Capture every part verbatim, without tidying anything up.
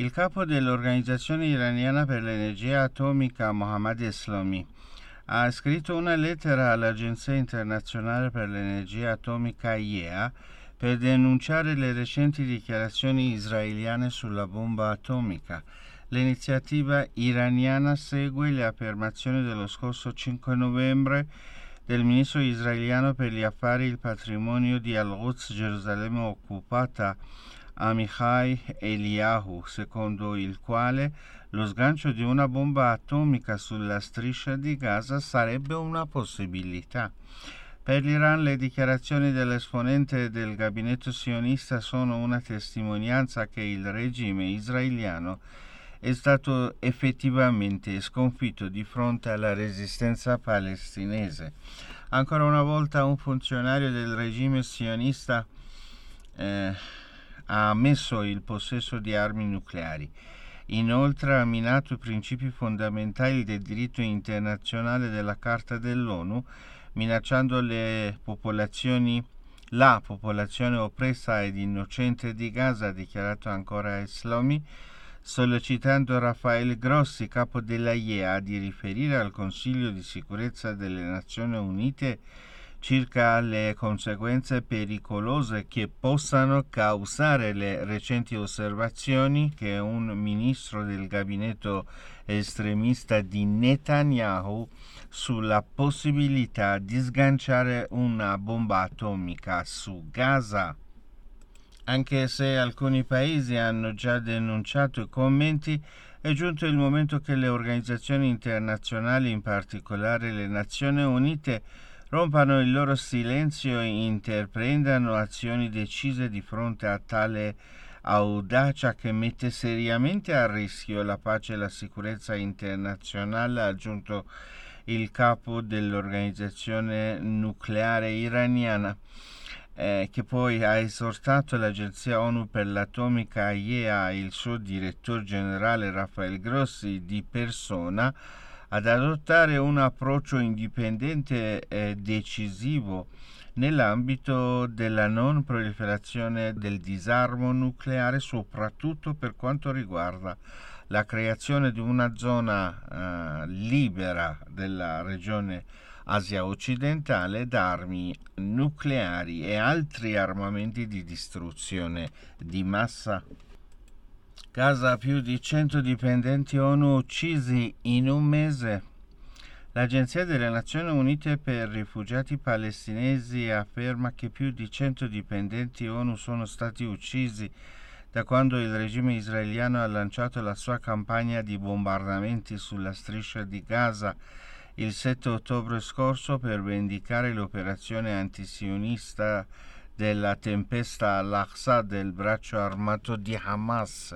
Il capo dell'Organizzazione iraniana per l'energia atomica, Mohammad Eslami, ha scritto una lettera all'Agenzia internazionale per l'energia atomica I E A per denunciare le recenti dichiarazioni israeliane sulla bomba atomica. L'iniziativa iraniana segue le affermazioni dello scorso cinque novembre del ministro israeliano per gli affari e il patrimonio di Al-Quds, Gerusalemme occupata, Amichai Eliyahu, secondo il quale lo sgancio di una bomba atomica sulla striscia di Gaza sarebbe una possibilità. Per l'Iran le dichiarazioni dell'esponente del gabinetto sionista sono una testimonianza che il regime israeliano è stato effettivamente sconfitto di fronte alla resistenza palestinese. Ancora una volta un funzionario del regime sionista eh, ha ammesso il possesso di armi nucleari. Inoltre ha minato i principi fondamentali del diritto internazionale della Carta dell'ONU, minacciando le popolazioni, la popolazione oppressa ed innocente di Gaza, ha dichiarato ancora Eslami, sollecitando Rafael Grossi, capo della I E A, di riferire al Consiglio di sicurezza delle Nazioni Unite circa le conseguenze pericolose che possano causare le recenti osservazioni che un ministro del gabinetto estremista di Netanyahu sulla possibilità di sganciare una bomba atomica su Gaza. Anche se alcuni paesi hanno già denunciato i commenti, è giunto il momento che le organizzazioni internazionali, in particolare le Nazioni Unite, rompano il loro silenzio e intraprendano azioni decise di fronte a tale audacia che mette seriamente a rischio la pace e la sicurezza internazionale, ha aggiunto il capo dell'organizzazione nucleare iraniana, eh, che poi ha esortato l'Agenzia ONU per l'Atomica I E A e il suo direttore generale Rafael Grossi di persona ad adottare un approccio indipendente e decisivo nell'ambito della non proliferazione del disarmo nucleare, soprattutto per quanto riguarda la creazione di una zona eh, libera della regione Asia occidentale da armi nucleari e altri armamenti di distruzione di massa. Gaza, più di cento dipendenti ONU uccisi in un mese. L'Agenzia delle Nazioni Unite per rifugiati palestinesi afferma che più di cento dipendenti ONU sono stati uccisi da quando il regime israeliano ha lanciato la sua campagna di bombardamenti sulla striscia di Gaza il sette ottobre scorso per vendicare l'operazione antisionista della tempesta Al-Aqsa del braccio armato di Hamas.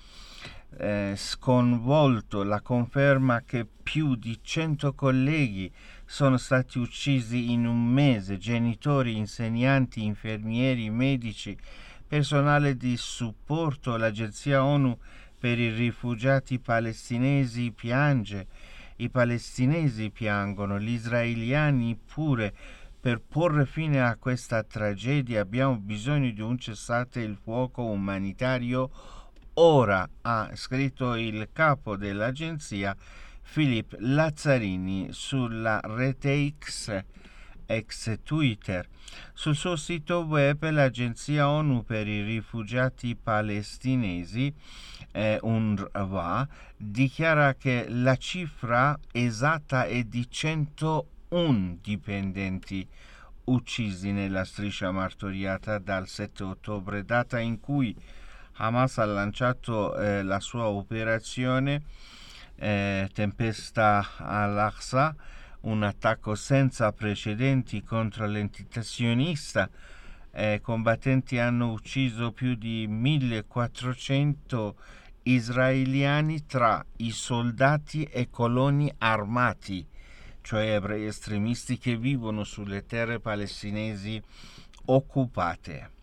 Eh, sconvolto la conferma che più di cento colleghi sono stati uccisi in un mese, genitori, insegnanti, infermieri, medici, personale di supporto. L'Agenzia ONU per i rifugiati palestinesi piange, i palestinesi piangono, gli israeliani pure. Per porre fine a questa tragedia abbiamo bisogno di un cessate il fuoco umanitario ora, ha scritto il capo dell'agenzia Philippe Lazzarini sulla rete X, ex Twitter. Sul suo sito web l'Agenzia ONU per i rifugiati palestinesi, eh, UNRWA, dichiara che la cifra esatta è di centouno dipendenti uccisi nella striscia martoriata dal sette ottobre, data in cui Hamas ha lanciato eh, la sua operazione eh, Tempesta Al-Aqsa, un attacco senza precedenti contro l'entità sionista. Eh, combattenti hanno ucciso più di millequattrocento israeliani tra i soldati e coloni armati, cioè ebrei estremisti che vivono sulle terre palestinesi occupate.